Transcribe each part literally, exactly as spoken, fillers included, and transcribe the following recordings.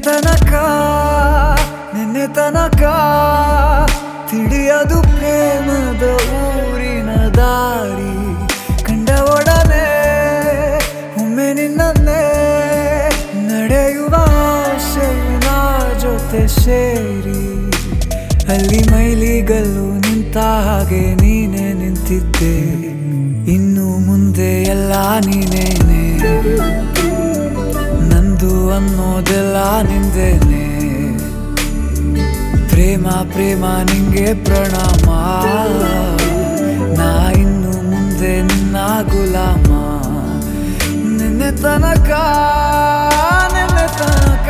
ತನಕ ನಿನ್ನೆ ತನಕ ತಿಳಿಯದು ಪ್ರೇಮದ ಊರಿನ ದಾರಿ ಕಂಡ ಒಡನೆ ಒಮ್ಮೆ ನಿನ್ನೇ ನಡೆಯುವ ಆಸೆಯ ಜೊತೆ ಸೇರಿ ಅಲ್ಲಿ ಮೈಲಿಗಲ್ಲು ನಿಂತ ಹಾಗೆ ನೀನೆ ನಿಂತಿದ್ದೆ ಇನ್ನು ಮುಂದೆ ಎಲ್ಲ ನೀನೇನೆ ನಂದು ಅನ್ನೋದೆಲ್ಲ ನಿಂದೇನೆ ಪ್ರೇಮ ಪ್ರೇಮ ನಿಂಗೆ ಪ್ರಣಾಮ ನಾ ಇನ್ನು ಮುಂದೆ ನಿನ್ನ ಗುಲಾಮ ನಿನ್ನೆ ತನಕ ನಿನ್ನೆ ತನಕ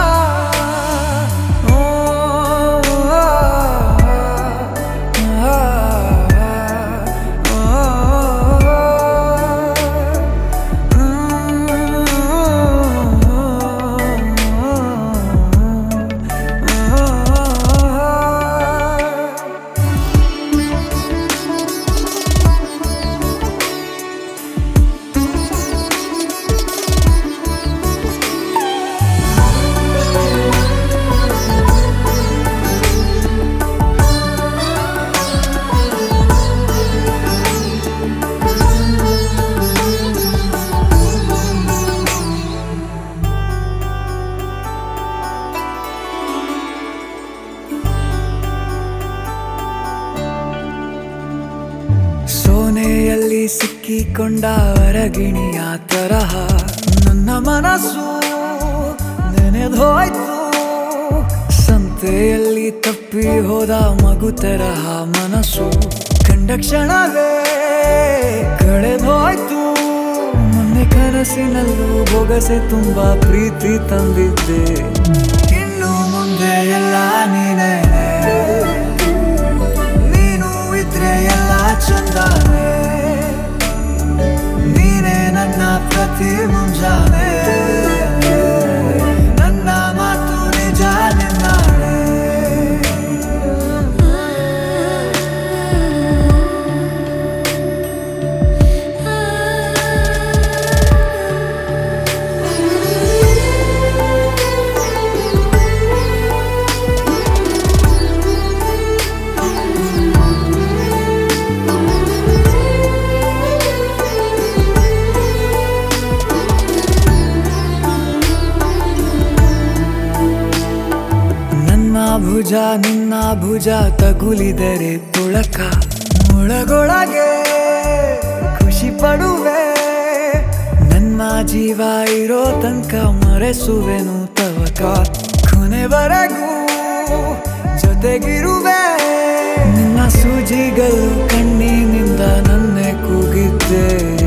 ಸೋನೆಯಲ್ಲಿ ಸಿಕ್ಕಿಕೊಂಡ ಅರಗಿಣಿಯ ತರಹ ನನ್ನ ಮನಸ್ಸು ನೆನೆದೋಯ್ತು ಸಂತೆಯಲ್ಲಿ ತಪ್ಪಿ ಹೋದ ಮಗು ತರಹ ಮನಸ್ಸು ಕಂಡ ಕ್ಷಣವೇ ಕಳೆದೋಯ್ತು ಮೊನ್ನೆ ಕನಸಿನಲ್ಲೂ ಬೊಗಸೆ ತುಂಬಾ ಪ್ರೀತಿ ತಂದಿದ್ದೆ ಇನ್ನು ಮುಂದೆ ಎಲ್ಲ ನೀನೇ ನೀನು ಇದ್ರೆ ಎಲ್ಲ ಚಂದಾನೆ ನೀನೇ ನನ್ನ ಪ್ರತಿ ಮುಂಜಾನೆ ನನ್ನ ಮಾತು ನಿಜ ನಿನ್ನಾಳೆ ಭುಜ ನಿನ್ನ ಭುಜ ತಗುಲಿದರೆ ತುಳಕ ಮುಳಗೊಳಗೆ ಖುಷಿ ಪಡುವೆ ನನ್ನ ಜೀವ ಇರೋ ತನಕ ಮರೆಸುವೆನು ತವಕ ಕೊನೆವರೆಗೂ ಜೊತೆಗಿರುವೆ ನಿನ್ನ ಸೂಜಿಗಳು ಕಣ್ಣಿನಿಂದ ನನ್ನೆ ಕೂಗಿದ್ದೆ